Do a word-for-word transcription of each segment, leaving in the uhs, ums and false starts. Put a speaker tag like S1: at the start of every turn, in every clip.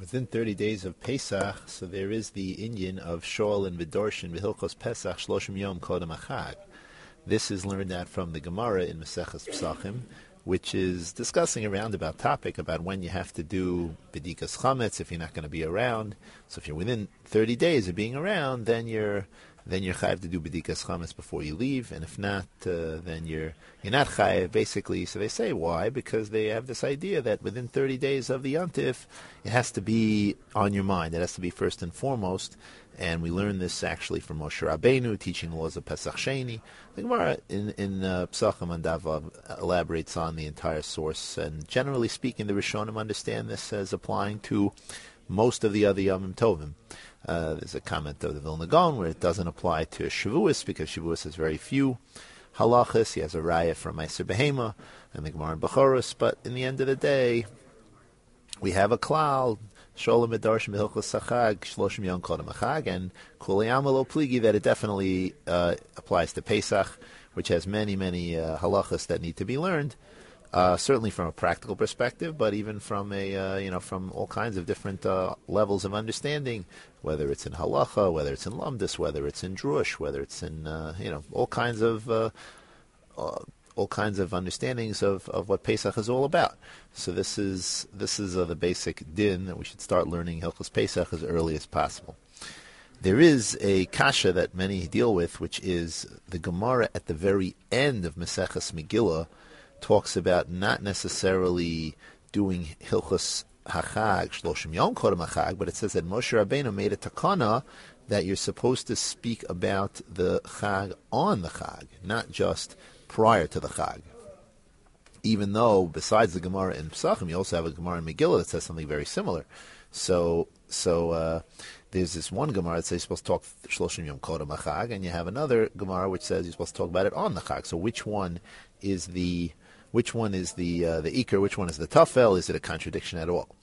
S1: Within thirty days of Pesach, so there is the inyan of Shoel and Vidorshin V'Hilchos Pesach Shloshim Yom Kodem HaChag. This is learned out from the Gemara in Maseches Pesachim, which is discussing a roundabout topic about when you have to do B'dikas Chametz if you're not going to be around. So if you're within thirty days of being around, then you're then you're chayav to do B'dikas Chametz before you leave, and if not, uh, then you're you're not chayav, basically. So they say, why? Because they have this idea that within thirty days of the Yontif, it has to be on your mind. It has to be first and foremost, and we learn this actually from Moshe Rabbeinu, teaching the laws of Pesach Sheni. The Gemara in, in uh, Pesachim and Davav elaborates on the entire source, and generally speaking, the Rishonim understand this as applying to most of the other Yomim Tovim. Uh, there's a comment of the Vilna Gaon where it doesn't apply to Shavuos because Shavuos has very few halachas. He has a raya from Meiser Behema and the Gemara in Bechoros, but in the end of the day, we have a klal, Sholem Medarshim Hilchos Sachag, Shloshim Yom Kodem HaChag, and Kuli Amalo Pligi, that it definitely uh, applies to Pesach, which has many, many uh, halachas that need to be learned. Uh, certainly from a practical perspective, but even from a uh, you know from all kinds of different uh, levels of understanding, whether it's in halacha, whether it's in lumdus, whether it's in drush, whether it's in uh, you know all kinds of uh, uh, all kinds of understandings of, of what Pesach is all about. So this is this is uh, the basic din that we should start learning Hilchos Pesach as early as possible. There is a kasha that many deal with, which is the Gemara at the very end of Maseches Megillah talks about not necessarily doing Hilchos HaChag, Shloshim Yom Kodem HaChag, but it says that Moshe Rabbeinu made a takana that you're supposed to speak about the Chag on the Chag, not just prior to the Chag. Even though, besides the Gemara in Pesachim, you also have a Gemara in Megillah that says something very similar. So, so uh, there's this one Gemara that says you're supposed to talk Shloshim Yom Kodem HaChag, and you have another Gemara which says you're supposed to talk about it on the Chag. So which one is the Which one is the uh, the Iker? Which one is the Tafel? Is it a contradiction at all?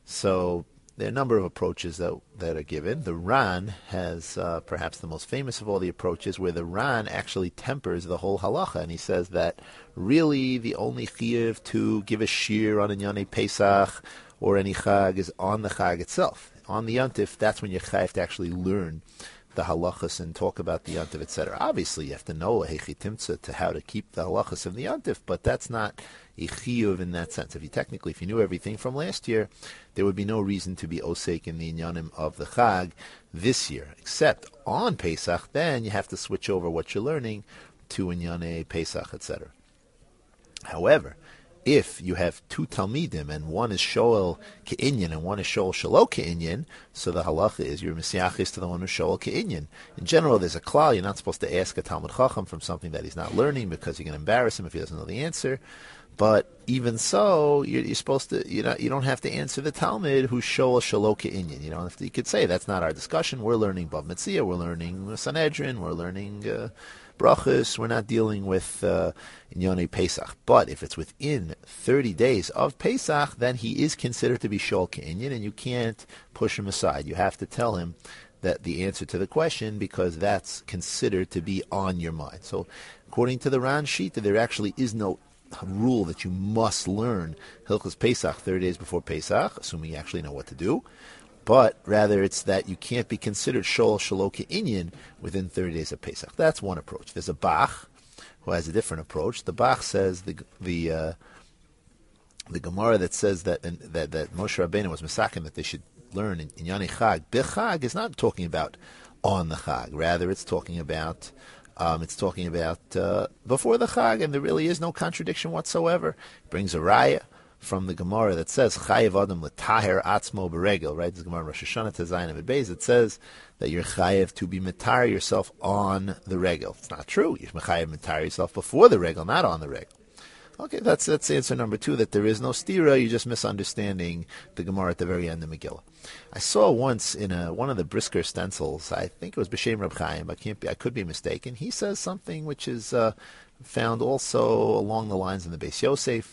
S1: So there are a number of approaches that that are given. The Ran has uh, perhaps the most famous of all the approaches, where the Ran actually tempers the whole halacha, and he says that really the only chiyuv to give a shir on Inyane Pesach or any Chag is on the Chag itself. On the Yontif, that's when you're chayav to actually learn the halachas and talk about the Yontif, et cetera. Obviously, you have to know a hechitimtza to how to keep the halachas of the Yontif, but that's not a chiyuv in that sense. If you technically, if you knew everything from last year, there would be no reason to be osek in the inyanim of the Chag this year, except on Pesach. Then you have to switch over what you're learning to inyane Pesach, et cetera. However, if you have two Talmidim and one is Shoel Ke'inyan and one is Shoel Shelo Ke'inyan, so the halacha is you're Mesiachis to the one who's Shoel Ke'inyan. In general, there's a klal. You're not supposed to ask a Talmud Chacham from something that he's not learning because you're going to embarrass him if he doesn't know the answer. But even so, you're, you're supposed to, you know, you don't have to answer the Talmud who's Shoel Shelo Ke'inyan. You don't have to, you could say that's not our discussion. We're learning Bav Metzia, we're learning Sanhedrin, we're learning Uh, brachas, we're not dealing with uh, Inyone Pesach. But if it's within thirty days of Pesach, then he is considered to be Shol Ke'inyan, and you can't push him aside. You have to tell him that the answer to the question, because that's considered to be on your mind. So according to the Ran Shita, there actually is no rule that you must learn Hilchos Pesach thirty days before Pesach, assuming you actually know what to do. But rather, it's that you can't be considered Shol Shelo Ke'inyan within thirty days of Pesach. That's one approach. There's a Bach who has a different approach. The Bach says the the uh, the Gemara that says that that that Moshe Rabbeinu was misaken that they should learn in Inyane Chag. Bechag is not talking about on the Chag. Rather, it's talking about um, it's talking about uh, before the Chag, and there really is no contradiction whatsoever. It brings a raya from the Gemara that says Chayev Adam L'Taher Atzmo Beregel, right? This Gemara in Rosh Hashanah Tezayin Amid Beis. It says that you're Chayev to be Metar yourself on the regel. It's not true. You're Chayev Metar yourself before the regel, not on the regel. Okay, that's that's answer number two. That there is no stira. You're just misunderstanding the Gemara at the very end of Megillah. I saw once in a, one of the Brisker stencils. I think it was B'Shem Reb Chaim. I can't be. I could be mistaken. He says something which is uh, found also along the lines in the Beis Yosef.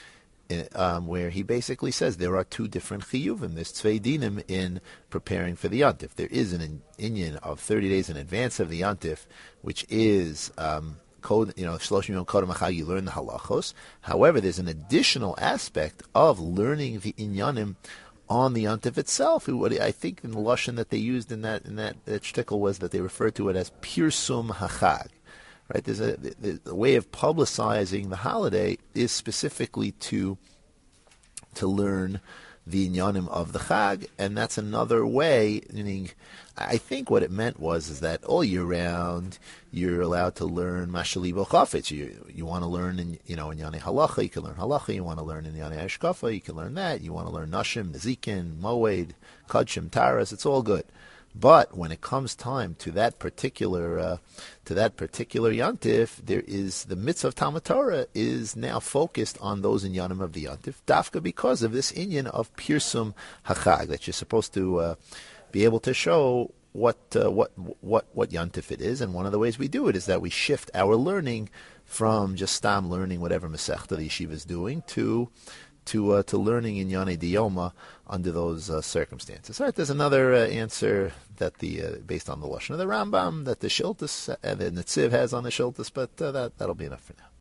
S1: Um, where he basically says there are two different chiyuvim. There's tzvei dinim in preparing for the yontif. There is an inyan of thirty days in advance of the yontif, which is um, code, you know, shloshim yom kodem HaChag, you learn the halachos. However, there's an additional aspect of learning the inyanim on the yontif itself. What I think in the lashon that they used in that in that, that shtickle was that they referred to it as pirsum hachag. Right? There's a the, the way of publicizing the holiday is specifically to to learn the inyanim of the Chag, and that's another way. Meaning, I think what it meant was is that all year round you're allowed to learn mashalibo chafetz. You you want to learn in you know in Yanei Halacha, you can learn Halacha. You want to learn in Yanei Ashkafa, you can learn that. You want to learn Nashim, Nezikin, Moed, Kadshim, Taras. It's all good. But when it comes time to that particular uh, to that particular yantif, there is the mitzvah of Talmud Torah is now focused on those inyanim of the yantif, dafka because of this inyan of pirsum hachag, that you're supposed to uh, be able to show what uh, what what what yantif it is. And one of the ways we do it is that we shift our learning from just stam learning whatever masechta the yeshiva is doing to to uh, to learning in Yanei Diyoma under those uh, circumstances. All right, there's another uh, answer that the uh, based on the lashon of the Rambam that the Shiltus uh, the Netziv has on the Shiltus, but uh, that that'll be enough for now.